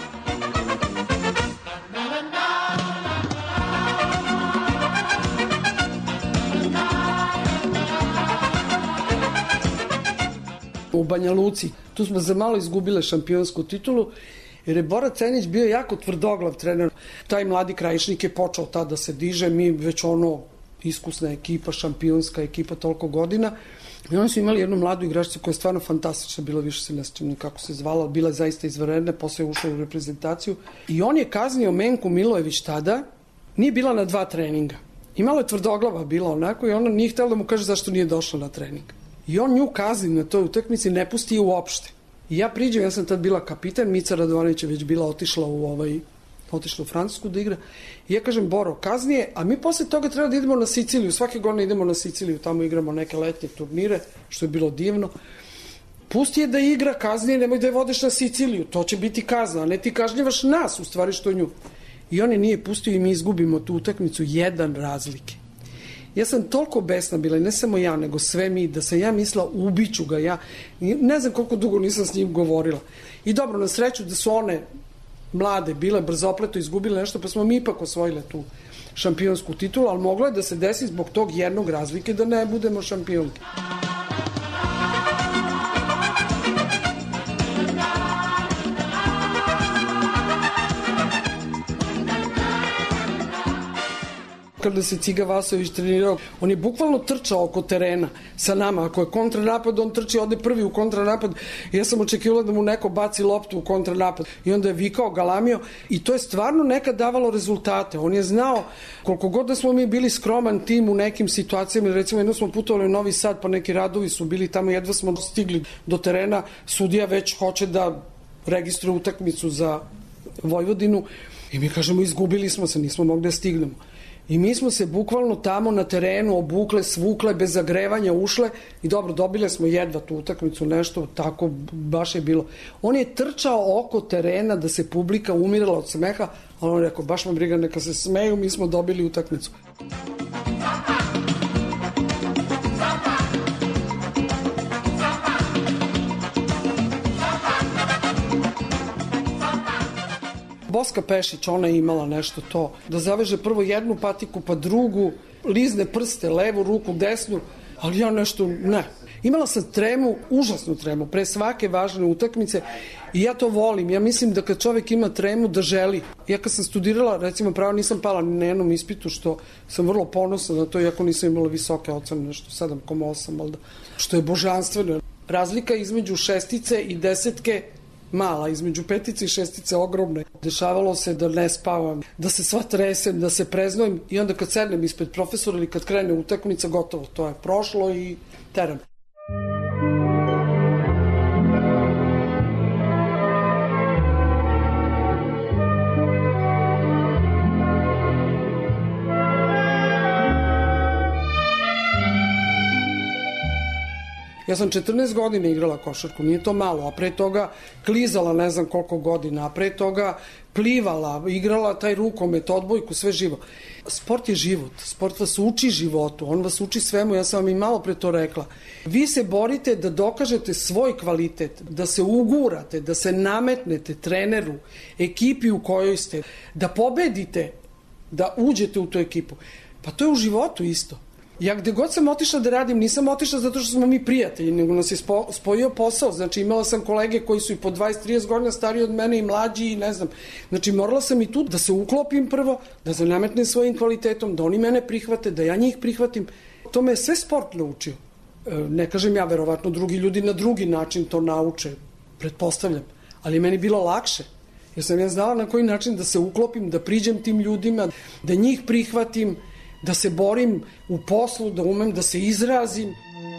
U Banja Luci. Tu smo za malo izgubile šampionsku titulu, jer je Bora Cenić bio jako tvrdoglav trener. Taj mladi Krajišnik je počeo tada da se diže, mi već ono iskusna ekipa, šampionska ekipa toliko godina. I oni su imali jednu mladu igračicu koja je stvarno fantastična, bila više se ne sjećam ni kako se zvala, bila je zaista izvanredna, posle je ušla u reprezentaciju. I on je kaznio Menku Milojević tada, nije bila na dva treninga. Imala je tvrdoglava, bila onako, i ona nije htjela da mu kaže zašto nije došla na trening. I on nju kazni na toj utakmici, ne pusti je uopšte. I ja priđem, ja sam tad bila kapitan, Mica Radovanović je već bila otišla u ovaj... otišla u Francusku da igra. I ja kažem, Boro, kaznije, a mi posle toga treba da idemo na Siciliju. Svake godine idemo na Siciliju, tamo igramo neke letnje turnire, što je bilo divno. Pusti je da igra, kaznije, nemoj da je vodeš na Siciliju. To će biti kazna, a ne ti kažnjevaš nas, u stvari što nju. I on je nije pustio i mi izgubimo tu utakmicu jedan razlike. Ja sam toliko besna bila, i ne samo ja, nego sve mi, da sam ja mislila, ubiću ga ja. Ne znam koliko dugo nisam s njim govorila. I dobro, na sreću da su one mlade bile brzopleto, izgubile nešto, pa smo mi ipak osvojile tu šampionsku titulu, ali moglo je da se desi zbog tog jednog razlike da ne budemo šampionke. Kada se Ciga Vasović trenirao, on je bukvalno trčao oko terena sa nama. Ako je kontranapad, on trči, ode prvi u kontranapad. Ja sam očekivala da mu neko baci loptu u kontranapad. I onda je vikao, galamio. I to je stvarno nekad davalo rezultate. On je znao, koliko god da smo mi bili skroman tim u nekim situacijama, recimo jedno smo putovali u Novi Sad, pa neki radovi su bili tamo, jedva smo stigli do terena, sudija već hoće da registruje utakmicu za Vojvodinu. I mi kažemo, izgubili smo se, nismo mogli da stignemo. I mi smo se bukvalno tamo na terenu obukle, svukle, bez zagrevanja ušle i dobro, dobile smo jedva tu utakmicu, nešto tako, baš je bilo. On je trčao oko terena da se publika umirala od smeha, ali on je rekao, baš me briga, neka se smeju, mi smo dobili utakmicu. Boska Pešić, ona je imala nešto to, da zaveže prvo jednu patiku, pa drugu, lizne prste, levu ruku, desnu, ali ja nešto, ne. Imala sam tremu, užasnu tremu, pre svake važne utakmice i ja to volim. Ja mislim da kad čovjek ima tremu, da želi. Ja kad sam studirala, recimo pravo, nisam pala ni na jednom ispitu, što sam vrlo ponosna na to, iako nisam imala visoke ocene, nešto sedam zarez osam, valjda, što je božanstveno. Razlika između šestice i desetke mala, između petice i šestice ogromne. Dešavalo se da ne spavam, da se sva tresem, da se preznojem i onda kad sednem ispred profesora ili kad krene utakmica, gotovo, to je prošlo i teram. Ja sam četrnaest godina igrala košarku, nije to malo, a pre toga klizala ne znam koliko godina, a pre toga plivala, igrala taj rukomet, odbojku, sve živo. Sport je život, sport vas uči životu, on vas uči svemu, ja sam vam i malo pre to rekla. Vi se borite da dokažete svoj kvalitet, da se ugurate, da se nametnete treneru, ekipi u kojoj ste, da pobedite, da uđete u tu ekipu. Pa to je u životu isto. Ja gde god sam otišla da radim, nisam otišla zato što smo mi prijatelji, nego nas je spo, spojio posao. Znači imala sam kolege koji su i po dvadeset trideset godina stariji od mene i mlađi i ne znam. Znači morala sam i tu da se uklopim prvo, da se nametnem svojim kvalitetom, da oni mene prihvate, da ja njih prihvatim. To me je sve sport naučio. Ne kažem ja, verovatno drugi ljudi na drugi način to nauče, pretpostavljam. Ali je meni bilo lakše. Jer sam ja znala na koji način da se uklopim, da priđem tim ljudima, da njih prihvatim, da se borim u poslu, da umem da se izrazim.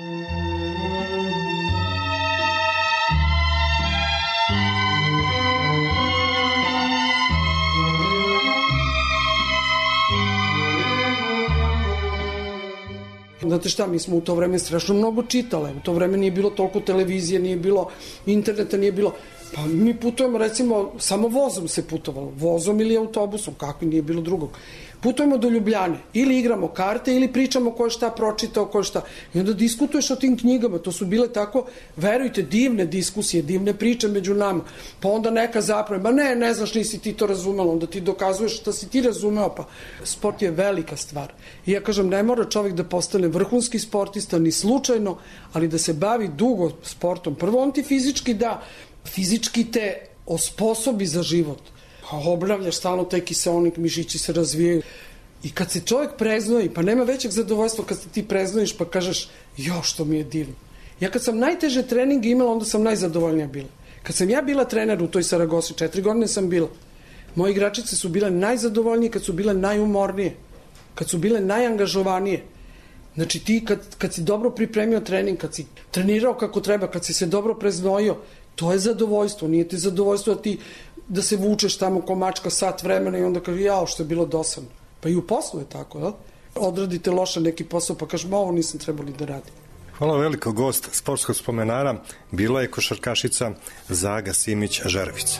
Znate šta, mi smo u to vreme strašno mnogo čitale. U to vreme nije bilo toliko televizije, nije bilo interneta, nije bilo... Pa mi putujemo, recimo, samo vozom se putovalo. Vozom ili autobusom, kakvi, nije bilo drugog. Putujemo do Ljubljane, ili igramo karte, ili pričamo ko je šta pročitao, ko je šta. I onda diskutuješ o tim knjigama, to su bile tako, verujte, divne diskusije, divne priče među nama. Pa onda neka zapravo, ma ne, ne znaš, nisi ti to razumela, onda ti dokazuješ šta si ti razumeo, pa sport je velika stvar. I ja kažem, ne mora čovjek da postane vrhunski sportista, ni slučajno, ali da se bavi dugo sportom. Prvo, on ti fizički da, fizički te osposobi za život. Obnavljaš stalno taj kiseonik, mišići se razvijaju. I kad se čovjek preznoji, pa nema većeg zadovoljstva kad se ti preznojiš pa kažeš, jo, što mi je divno. Ja kad sam najteže treninge imala, onda sam najzadovoljnija bila. Kad sam ja bila trener u toj Saragosi, četiri godine sam bila, moje igračice su bile najzadovoljnije kad su bile najumornije, kad su bile najangažovanije. Znači ti kad, kad si dobro pripremio trening, kad si trenirao kako treba, kad si se dobro preznojio, to je zadovoljstvo. Nije ti zadovoljstvo da ti da se vučeš tamo ko mačka sat vremena i onda kaže, jao, što je bilo dosadno. Pa i u poslu je tako, da? Odradite loše neki posao pa kažeš, ovo nisam trebali da radim. Hvala veliko, gost sportskog spomenara bila je košarkašica Zaga Simić-Žerevica.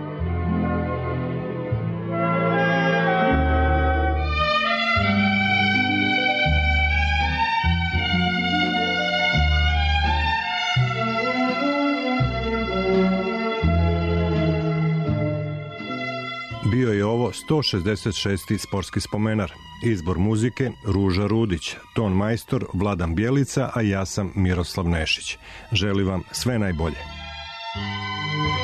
Bio je ovo sto šezdeset šesti sportski spomenar. Izbor muzike Ruža Rudić, ton majstor Vladan Bjelica, a ja sam Miroslav Nešić. Želim vam sve najbolje.